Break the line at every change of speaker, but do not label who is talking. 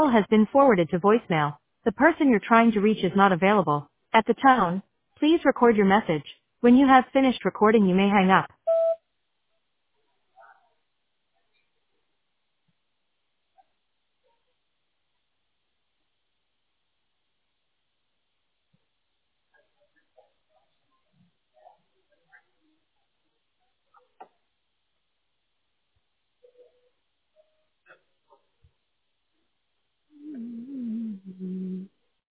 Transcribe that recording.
call has been forwarded to voicemail. The person you're trying to reach is not available. At the tone, please record your message. When you have finished recording, you may hang up.